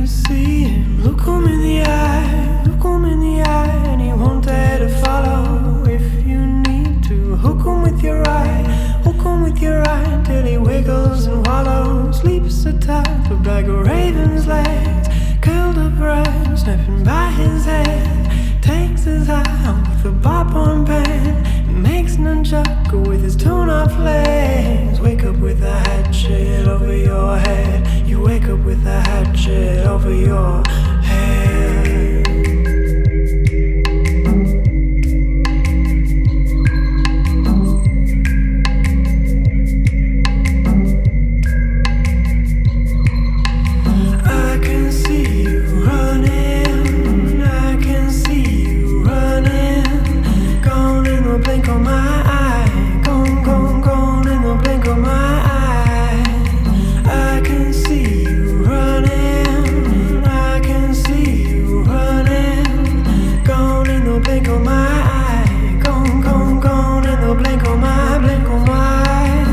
see him. Look him in the eye, look him in the eye, and he won't dare to follow if you need to. Hook him with your eye, hook him with your eye, till he wiggles and wallows, leaps a top up like a raven's legs, curled up right, snapping by his head, takes his eye with a bop on pen, makes nunchaku with his torn-off legs. Wake up with a hatchet over your head. You wake up with a hatchet over your head. I can see you running, I can see you running, gone in the blink of my eye, gone, gone, gone in the blink of my eye. I can see you running, I can see you running, gone in the blink of my eye, gone, gone, gone in the blink of my, blink of my eye.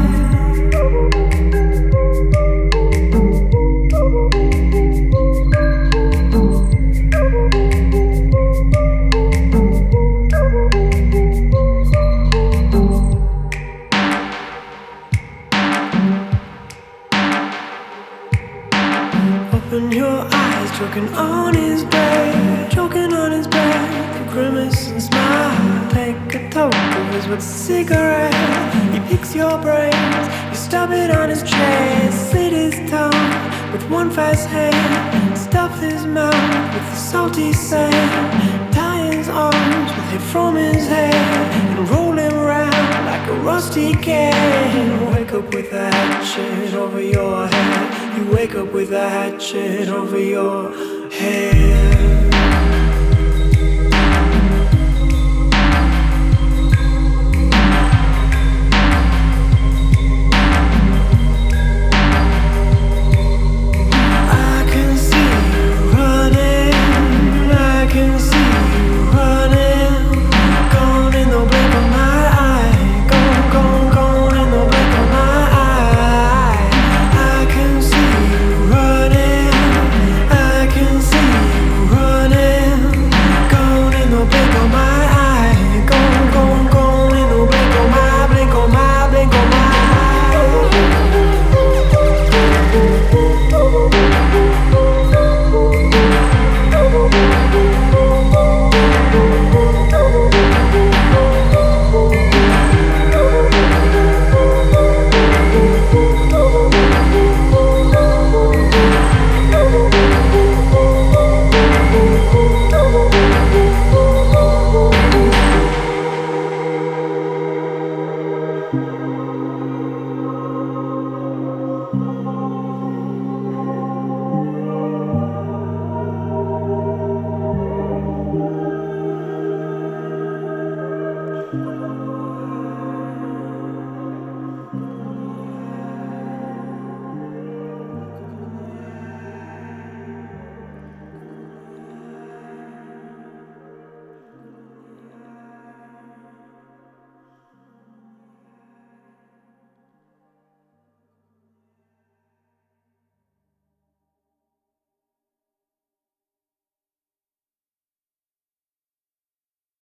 Open your eyes, choking on his back, choking on his back. The grimace and smile, take a toke of his wet cigarette. He picks your brains, you stub it on his chest, slit his tongue with one fast hand, stuff his mouth with the salty sand, tie his arms with it from his head, and roll him round like a rusty can. Wake up with a hatchet over your head. You wake up with a hatchet over your head.